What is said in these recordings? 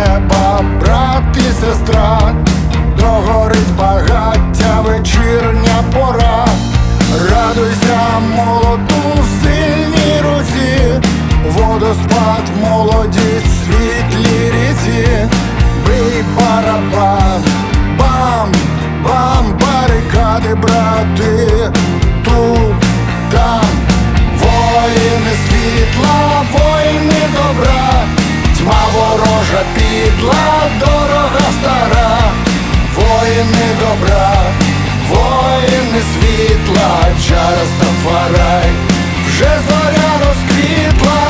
треба, брат і сестра, догорить багаття, вечірня пора. Радуйся, молоду в сильній руці, водоспад, молодість, світлі ріці. Бий барабан, бам, бам, барикади, брати, тут, там. Воїни світла, воїни добра, тьма ворожа підла, дорога стара. Воїни добра, воїни світла, Джа Растафарай, вже зоря розквітла.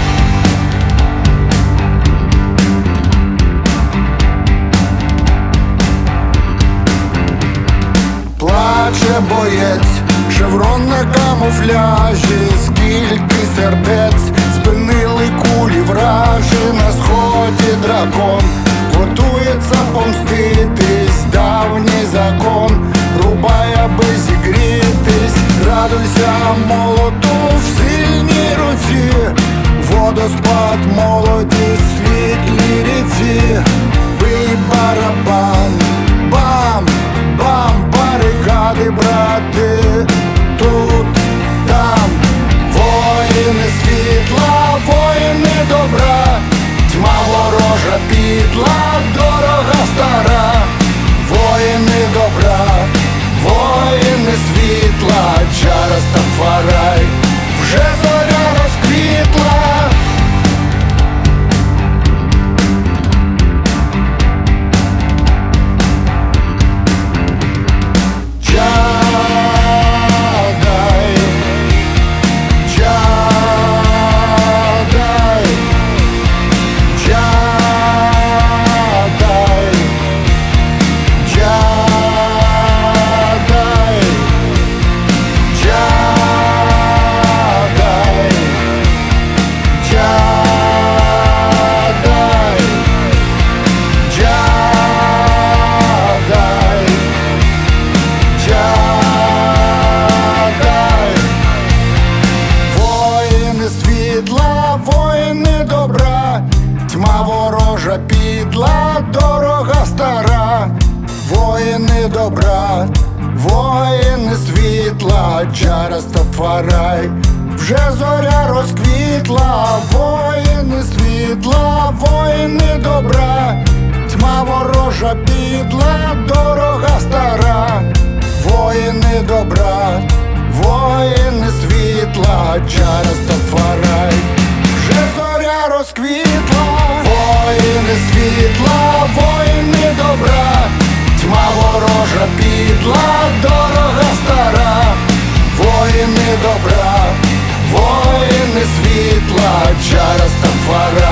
Плаче боєць, шеврон на камуфляжі, скільки сердець спинили кулі вражі. На сході дракон готується помститись, давній закон рубай, аби зігрітись. Радуйся, молоду в сильній руці, водоспад, молодість, світлі ріці. Бий барабан, бам, бам, барикади, брати, тут, там. Воїни світла, воїни добра, тьма ворожа підла, дорога стара. Воїни добра, воїни світла, Джа Растафарай, вже зоря розквітла. Воїни добра, тьма ворожа підла, дорога стара. Воїни добра, воїни світла, Джа Растафарай, вже зоря розквітла. Воїни світла, воїни добра, тьма ворожа підла, дорога стара. Воїни добра, воїни світла, Джа Растафарай, вже зоря розквітла. Воїни світла, воїни добра, тьма ворожа підла, дорога стара. Воїни добра, воїни світла, Джа Растафарай.